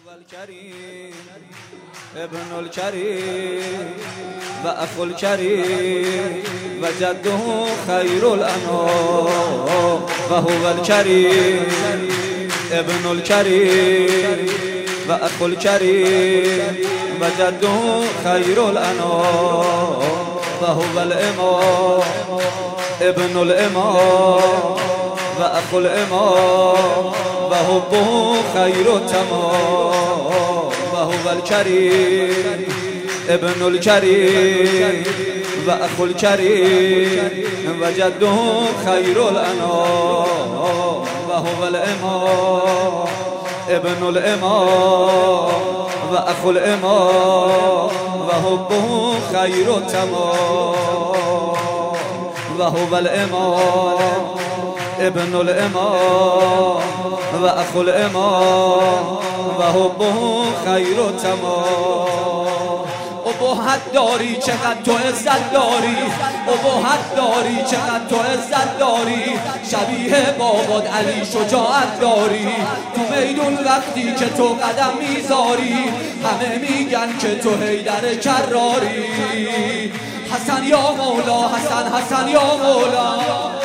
الكريم ابن الكريم وأخو الكريم وجده خير الأنام وهو الكريم ابن الكريم وأخو الكريم وجده خير الأنام وهو الإمام ابن الإمام وأخو الإمام وحبه خير التمام وهو الكريم ابن الكريم وأخو الكريم وجده خير الأنام وهو الإمام ابن الإمام وأخو الإمام وحبه خير التمام وهو الإمام ابن الإمام وأخو الإمام وحبه خير التمام. ابهت داری چقدر تو عزت داری، ابهت داری چقدر تو عزت داری، شبیه بابات علی شجاعت داری. تو میدون وقتی که تو قدم میذاری همه میگن که تو حیدر کراری. حسن یا مولا، حسن حسن یا مولا.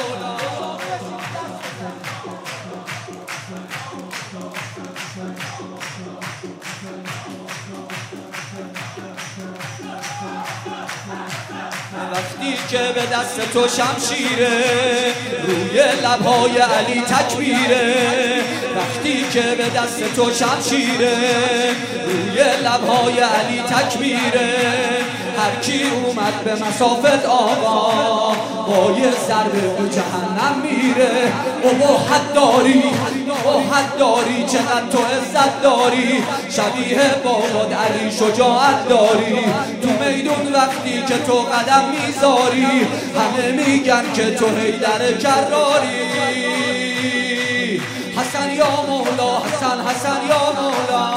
وقتی که به دست تو شمشیره روی لبهای علی تکبیره، وقتی که به دست تو شمشیره روی لبهای علی تکبیره. هر کی اومد به مسافت آقا با یه ضربه به جهنم میره. ابهت داری، ابهت داری چقدر تو عزت داری، شبیه بابات علی شجاعت داری. تو میدون وقتی که تو قدم میذاری همه میگن که تو حیدر کراری. حسن یا مولا، حسن حسن یا مولا.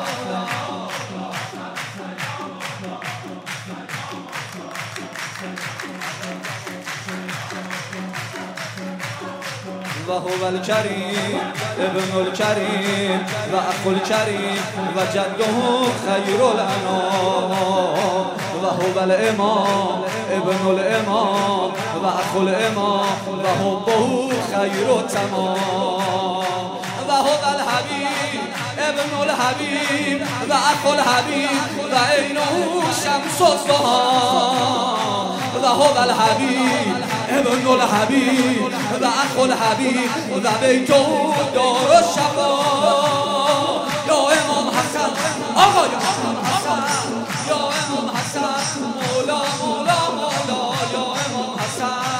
وهو الكريم ابن الكريم وأخو الكريم وجده خير الأنام وهو الإمام ابن الإمام وأخو الإمام وحبه خير التمام. وهو الحبيب ابن الحبيب وأخو الحبيب وعينه شمس الضحى. وهو الحبيب ابن الحبيب وأخو الحبيب وبيته دار الشفاء. يا امام حسن آقا، يا امام حسن، يا امام حسن، مولا مولا مولا، يا امام حسن.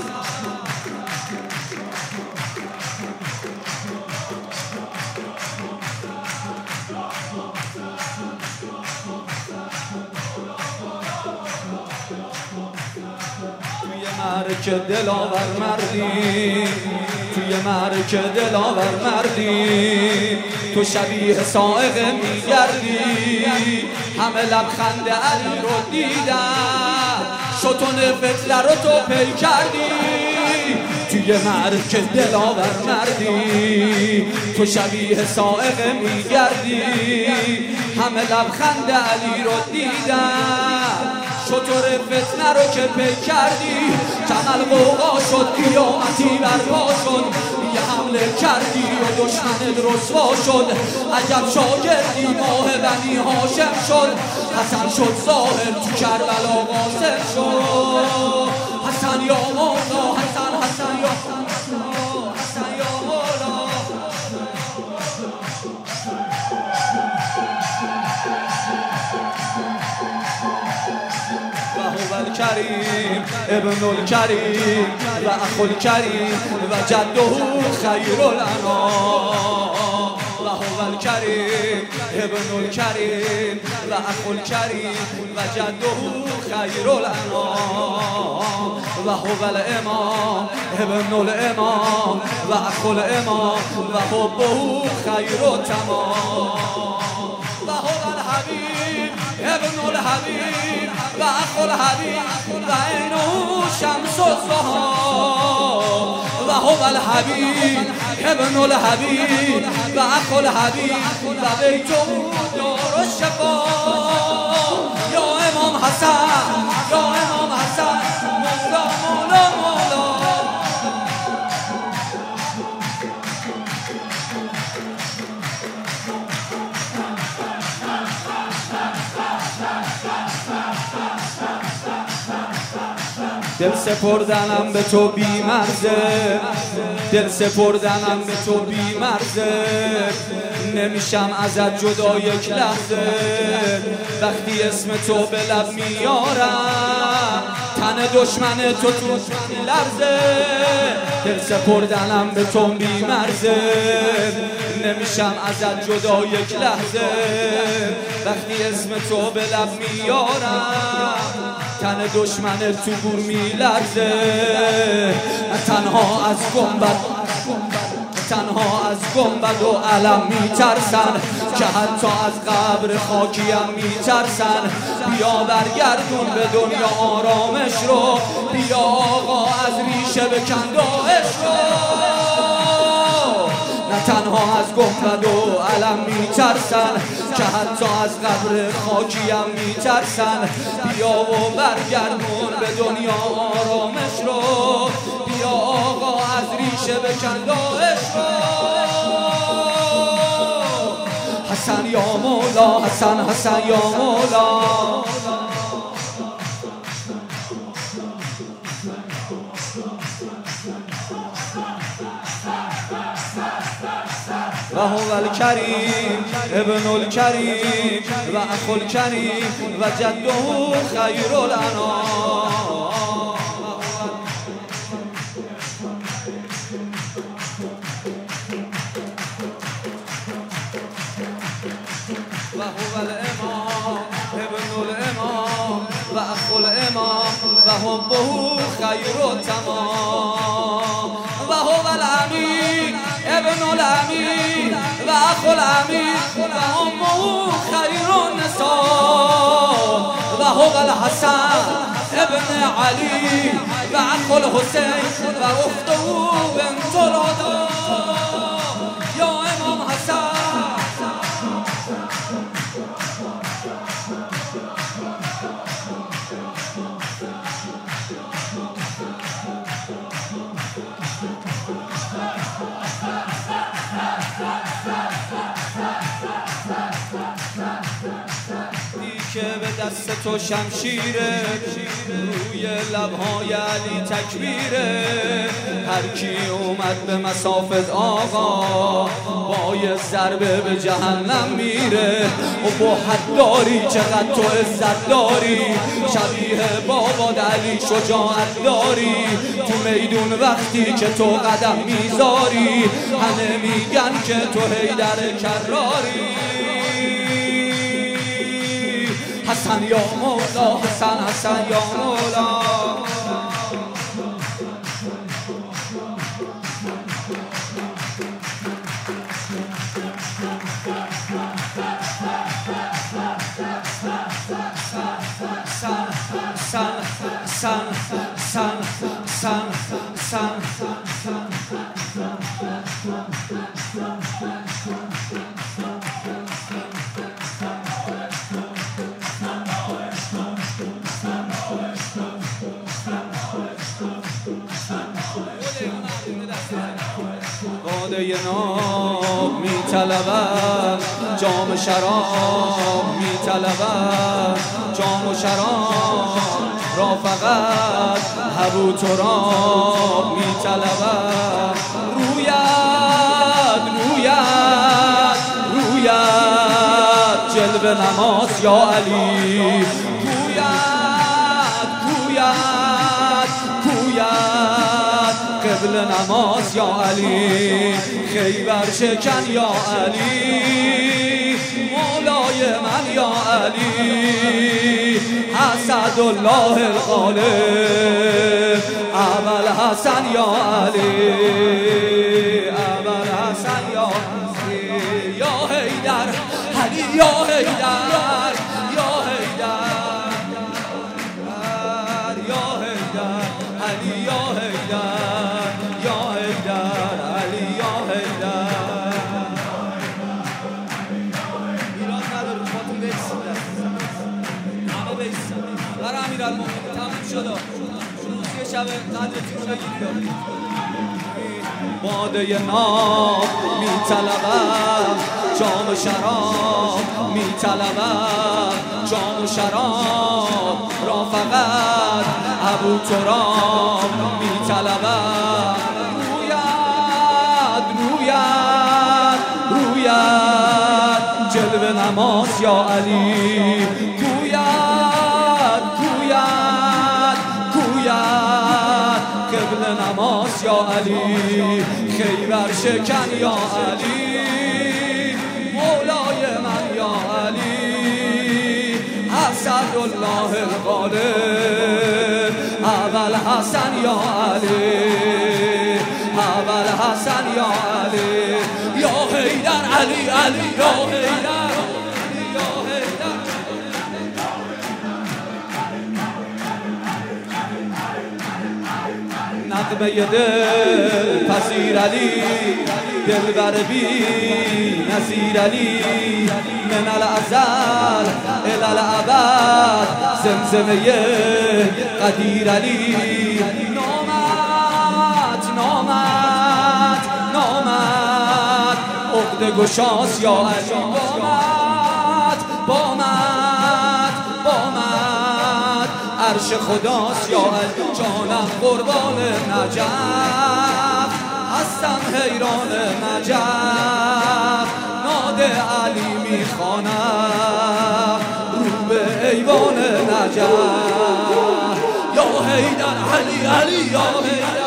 مرک دلاور مردی، توی مرک دلاور مردی، تو شبیه صاعقه میگردی. همه لبخند علی رو دیدن، شطون فتله رو تو پی کردی. توی مرک دلاور مردی، تو شبیه صاعقه میگردی. همه لبخند علی رو دیدن، شطور فتنه رو که پی کردی. جمل قوقا شد، قیامتی برپا شد، یه حمله کردی و دشمنت رسوا شد. عجب شاگردی ماه بنی هاشم شد، حسن شد ظاهر تو کربلا قاسم شد. حسن یا مولا، حسن حسن یا مولا، حسن یا مولا. وهو الكريم ابن الكريم وأخو الكريم وجده خير الأنام. وهو الكريم ابن الكريم وأخو الكريم وجده خير الأنام. وهو الإمام ابن الإمام وأخو الإمام وحبه خير التمام. وهو الحبیب ابن الحبیب و اخو الحبیب و عینه شمس الضحی و هو الحبیب ابن الحبیب و اخو الحبیب و بیته دار الشفا یا امام حسن یا امام حسن مولا مولا مولا دل سپردنم به تو بی مرزه دل سپردنم به تو بی مرزه نمیشم ازت جدا یک لحظه وقتی اسم تو به لب میارم تن دشمن تو لرزه دل سپردنم به تو بی مرزه نمیشم ازت جدا یک لحظه وقتی اسم تو به لب میارم تن دشمن تو گور میلرزه تنها از گنبد و علم میترسن که حتی از قبر خاکیم میترسن بیا برگردون به دنیا آرامش رو بیا آقا از ریشه بکن داعش رو نه تنها از گنبد و علم میترسن که حتی از قبر خاکیم میترسن بیا و برگردون به دنیا آرامش رو بیا آقا از ریشه بکن داعش رو حسن یا مولا حسن حسن یا مولا و هو الکریم ابن الکریم و اخو الکریم و جده خیر الانام و هو الامام ابن الامام و اخو الامام و حبه خیر التمام و هو الامین ابن الامین و اخو الامین و امه خیر النساء و هو الحسن ابن علی و اخو الحسین و اخته بنت الهدی یا امام حسن که به دست تو شمشیره روی لبهای علی تکبیره هر کی اومد به مسافت آقا با یه ضربه به جهنم میره و با حد داری چقدر تو عزت داری شبیه بابا علی شجاعت داری تو میدون وقتی که تو قدم میذاری همه میگن که تو حیدر کراری حسن یا مولا حسن حسن یا مولا باده ناب میطلبم جام شراب میطلبم جام و شراب را فقط هبو تراب میطلبم رویت رویت رویت جلوه نماز یا علی کویت کویت کویت قبل نماز یا علی خیبر شکن یا علی مولای من یا علی حسد الله الغالب ابل حسن یا علی ابل حسن یا علی یا حیدر علی یا حیدر یا حیدر یا حیدر علی یا حیدر یا حیدر علی یا حیدر ایران نداره خاطر بیستید همه بیستید برای امیرالمومنین تموم شد روزی شب قدرتون رو بگیرید باده ناب میطلبم جام و شراب میطلبم جام و شراب را فقط ابو تراب میطلبم رویت رویت رویت جلوه نماز یا علی کویت کویت کویت قبل نماز یا علی خیبر شکن یا علی مولای من یا علی اسدالله الغالب اول حسن یا علی اول حسن یا علی یا حیدر علی علی یا حیدر یا حیدر نغمه دل پذیر علی دلبر بی نظیر علی من الازل الی الابد زمزمه قدیر علی نامت نامت نامت عقده گشاس یا علی بامت بامت بامت عرش خداست یا علی جانم قربان نجف هستم حیران نجف ناد علی میخوانم رو به ایوان نجف یا حیدر علی علی یا حیدر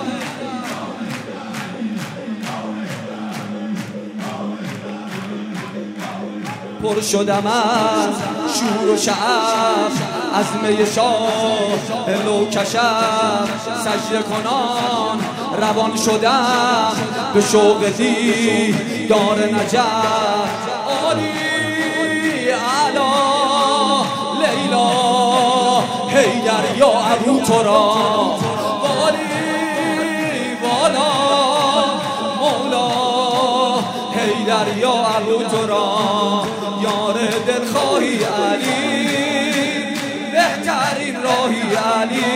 پر شدم از شور و شعف از می شاه لو کشف سجده کنان روان شدم به شوق دیدار نجف آلی علا لیلا حیدر یا ابو تراب والی والا مولا حیدر یا ابو تراب یار دلخواهی علی بهترین راهی علی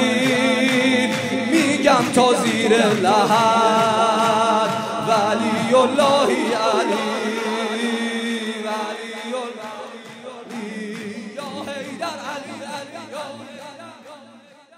میگم تا زیر لحد ولی الله